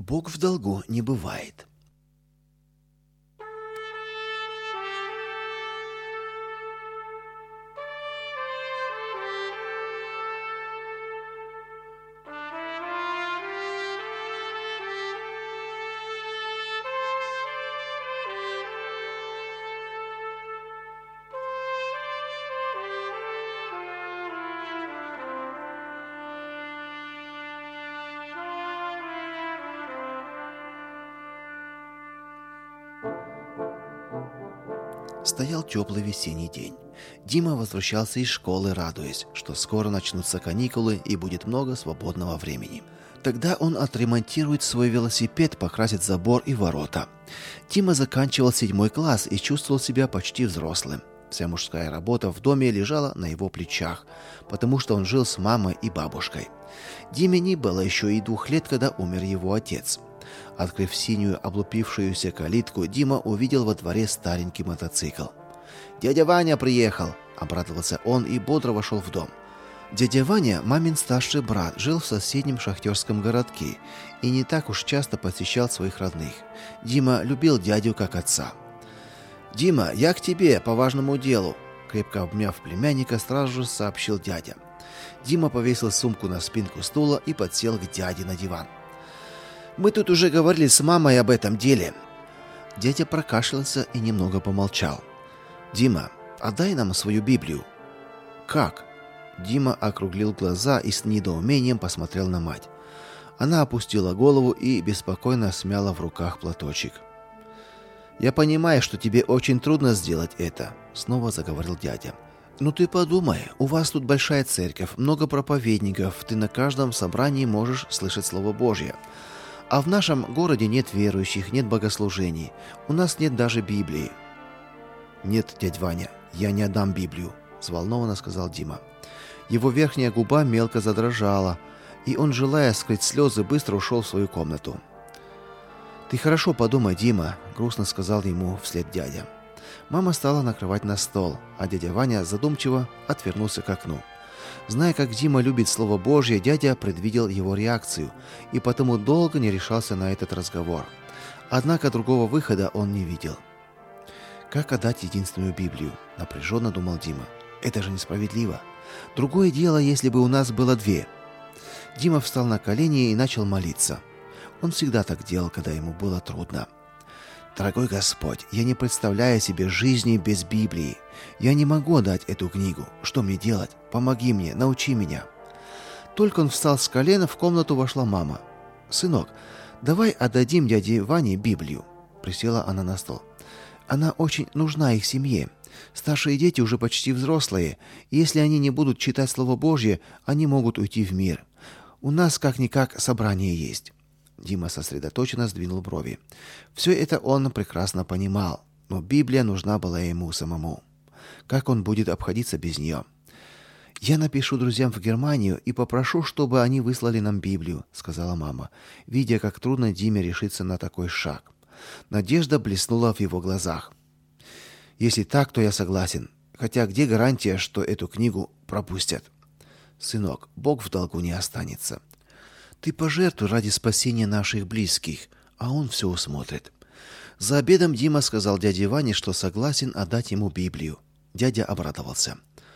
Бог в долгу не бывает. Стоял теплый весенний день. Дима возвращался из школы, радуясь, что скоро начнутся каникулы и будет много свободного времени. Тогда он отремонтирует свой велосипед, покрасит забор и ворота. Дима заканчивал 7 класс и чувствовал себя почти взрослым. Вся мужская работа в доме лежала на его плечах, потому что он жил с мамой и бабушкой. Диме не было еще и 2 лет, когда умер его отец. Открыв синюю облупившуюся калитку, Дима увидел во дворе старенький мотоцикл. «Дядя Ваня приехал!» – обрадовался он и бодро вошел в дом. Дядя Ваня, мамин старший брат, жил в соседнем шахтерском городке и не так уж часто посещал своих родных. Дима любил дядю как отца. «Дима, я к тебе по важному делу!» – крепко обняв племянника, сразу же сообщил дядя. Дима повесил сумку на спинку стула и подсел к дяде на диван. «Мы тут уже говорили с мамой об этом деле». Дядя прокашлялся и немного помолчал. «Дима, отдай нам свою Библию». «Как?» Дима округлил глаза и с недоумением посмотрел на мать. Она опустила голову и беспокойно смяла в руках платочек. «Я понимаю, что тебе очень трудно сделать это», — снова заговорил дядя. «Ну ты подумай, у вас тут большая церковь, много проповедников, ты на каждом собрании можешь слышать Слово Божье. А в нашем городе нет верующих, нет богослужений. У нас нет даже Библии». «Нет, дядь Ваня, я не отдам Библию», — взволнованно сказал Дима. Его верхняя губа мелко задрожала, и он, желая скрыть слезы, быстро ушел в свою комнату. «Ты хорошо подумай, Дима», — грустно сказал ему вслед дядя. Мама стала накрывать на стол, а дядя Ваня задумчиво отвернулся к окну. Зная, как Дима любит Слово Божье, дядя предвидел его реакцию и потому долго не решался на этот разговор. Однако другого выхода он не видел. «Как отдать единственную Библию?» – напряженно думал Дима. «Это же несправедливо. Другое дело, если бы у нас было 2». Дима встал на колени и начал молиться. Он всегда так делал, когда ему было трудно. «Дорогой Господь, я не представляю себе жизни без Библии. Я не могу отдать эту книгу. Что мне делать? Помоги мне, научи меня». Только он встал с колена, в комнату вошла мама. «Сынок, давай отдадим дяде Ване Библию». Присела она на стол. «Она очень нужна их семье. Старшие дети уже почти взрослые, и если они не будут читать Слово Божье, они могут уйти в мир. У нас как-никак собрание есть». Дима сосредоточенно сдвинул брови. Все это он прекрасно понимал, но Библия нужна была ему самому. Как он будет обходиться без нее? «Я напишу друзьям в Германию и попрошу, чтобы они выслали нам Библию», — сказала мама, видя, как трудно Диме решиться на такой шаг. Надежда блеснула в его глазах. «Если так, то я согласен. Хотя где гарантия, что эту книгу пропустят?» «Сынок, Бог в долгу не останется. Ты пожертвуй ради спасения наших близких, а он все усмотрит». За обедом Дима сказал дяде Ване, что согласен отдать ему Библию. Дядя обрадовался.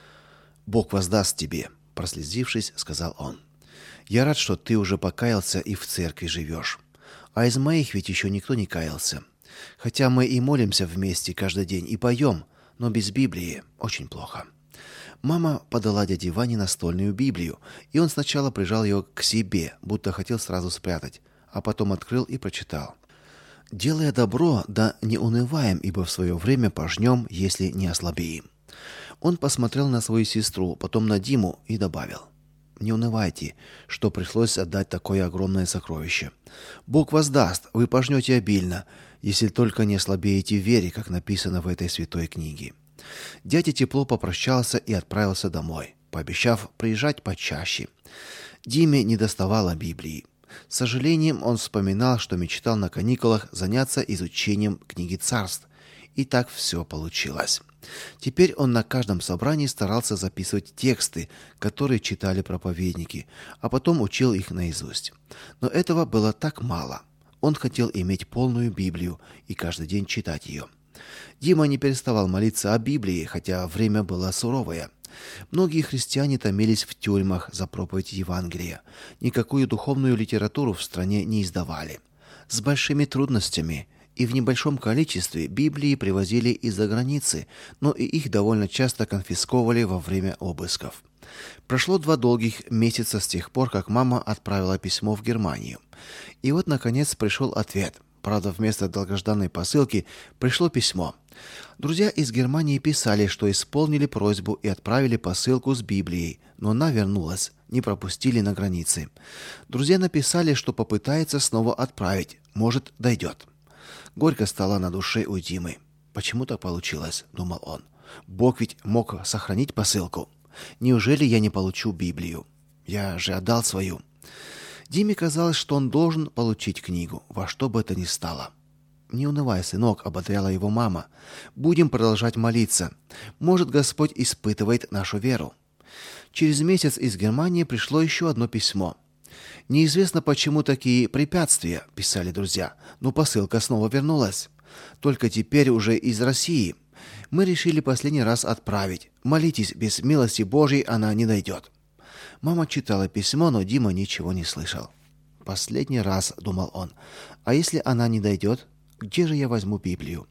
«Бог воздаст тебе», — прослезившись, сказал он. «Я рад, что ты уже покаялся и в церкви живешь. А из моих ведь еще никто не каялся. Хотя мы и молимся вместе каждый день и поем, но без Библии очень плохо». Мама подала дяде Ване настольную Библию, и он сначала прижал ее к себе, будто хотел сразу спрятать, а потом открыл и прочитал. «Делая добро, да не унываем, ибо в свое время пожнем, если не ослабеем». Он посмотрел на свою сестру, потом на Диму и добавил: «Не унывайте, что пришлось отдать такое огромное сокровище. Бог воздаст, вы пожнете обильно, если только не ослабеете в вере, как написано в этой святой книге». Дядя тепло попрощался и отправился домой, пообещав приезжать почаще. Диме недоставало Библии. С сожалением он вспоминал, что мечтал на каникулах заняться изучением книги Царств. И так все получилось. Теперь он на каждом собрании старался записывать тексты, которые читали проповедники, а потом учил их наизусть. Но этого было так мало. Он хотел иметь полную Библию и каждый день читать ее. Дима не переставал молиться о Библии, хотя время было суровое. Многие христиане томились в тюрьмах за проповедь Евангелия. Никакую духовную литературу в стране не издавали. С большими трудностями и в небольшом количестве Библии привозили из-за границы, но и их довольно часто конфисковывали во время обысков. Прошло 2 долгих месяца с тех пор, как мама отправила письмо в Германию. И вот, наконец, пришел ответ. Правда, вместо долгожданной посылки пришло письмо. Друзья из Германии писали, что исполнили просьбу и отправили посылку с Библией, но она вернулась, не пропустили на границе. Друзья написали, что попытаются снова отправить, может, дойдет. Горько стало на душе у Димы. Почему так получилось, думал он. Бог ведь мог сохранить посылку. Неужели я не получу Библию? Я же отдал свою. Диме казалось, что он должен получить книгу, во что бы это ни стало. «Не унывай, сынок», — ободряла его мама. «Будем продолжать молиться. Может, Господь испытывает нашу веру». Через месяц из Германии пришло еще одно письмо. «Неизвестно, почему такие препятствия», — писали друзья, но посылка снова вернулась. «Только теперь уже из России. Мы решили последний раз отправить. Молитесь, без милости Божьей она не дойдет». Мама читала письмо, но Дима ничего не слышал. «Последний раз», — думал он, — «а если она не дойдет, где же я возьму Библию?»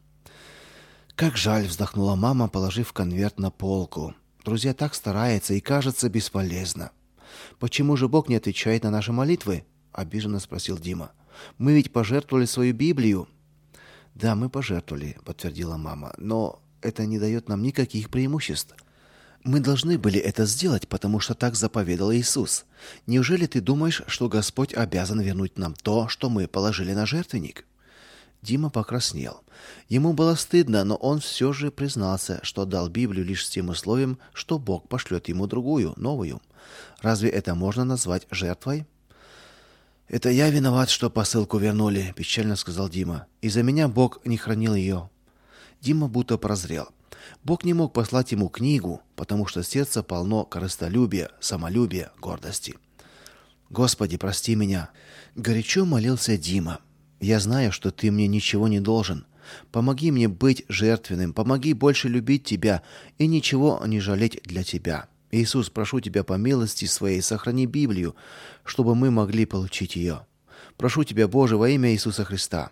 «Как жаль», — вздохнула мама, положив конверт на полку. «Друзья так стараются и кажется бесполезно». «Почему же Бог не отвечает на наши молитвы?» — обиженно спросил Дима. «Мы ведь пожертвовали свою Библию». «Да, мы пожертвовали», — подтвердила мама, «но это не дает нам никаких преимуществ. Мы должны были это сделать, потому что так заповедал Иисус. Неужели ты думаешь, что Господь обязан вернуть нам то, что мы положили на жертвенник?» Дима покраснел. Ему было стыдно, но он все же признался, что дал Библию лишь с тем условием, что Бог пошлет ему другую, новую. Разве это можно назвать жертвой? «Это я виноват, что посылку вернули», – печально сказал Дима. «Из-за меня Бог не хранил ее». Дима будто прозрел. Бог не мог послать ему книгу, потому что сердце полно корыстолюбия, самолюбия, гордости. «Господи, прости меня», – горячо молился Дима. «Я знаю, что ты мне ничего не должен. Помоги мне быть жертвенным, помоги больше любить тебя и ничего не жалеть для тебя. Иисус, прошу тебя по милости своей, сохрани Библию, чтобы мы могли получить ее. Прошу тебя, Боже, во имя Иисуса Христа».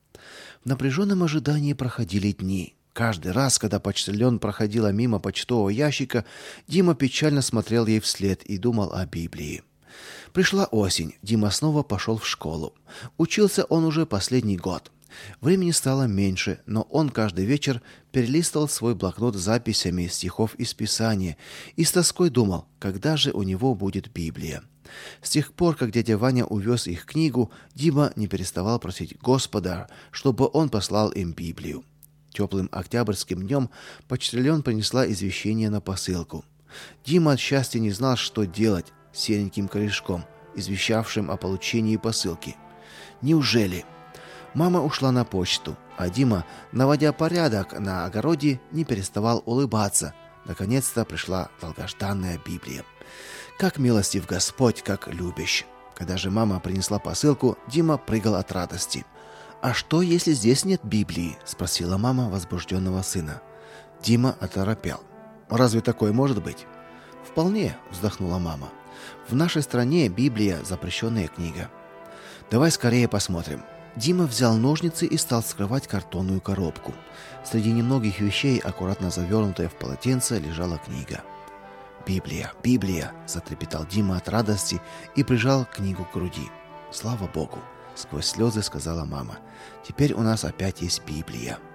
В напряженном ожидании проходили дни. Каждый раз, когда почтальон проходила мимо почтового ящика, Дима печально смотрел ей вслед и думал о Библии. Пришла осень. Дима снова пошел в школу. Учился он уже последний год. Времени стало меньше, но он каждый вечер перелистывал свой блокнот с записями стихов из Писания и с тоской думал, когда же у него будет Библия. С тех пор, как дядя Ваня увез их книгу, Дима не переставал просить Господа, чтобы он послал им Библию. Теплым октябрьским днем почтальон принесла извещение на посылку. Дима от счастья не знал, что делать с сереньким корешком, извещавшим о получении посылки. Неужели? Мама ушла на почту, а Дима, наводя порядок на огороде, не переставал улыбаться. Наконец-то пришла долгожданная Библия. Как милостив Господь, как любящ. Когда же мама принесла посылку, Дима прыгал от радости. «А что, если здесь нет Библии?» – спросила мама возбужденного сына. Дима оторопел. «Разве такое может быть?» «Вполне», – вздохнула мама. «В нашей стране Библия – запрещенная книга». «Давай скорее посмотрим». Дима взял ножницы и стал вскрывать картонную коробку. Среди немногих вещей, аккуратно завернутая в полотенце, лежала книга. «Библия, Библия!» – затрепетал Дима от радости и прижал книгу к груди. «Слава Богу!» – сквозь слезы сказала мама. «Теперь у нас опять есть Библия».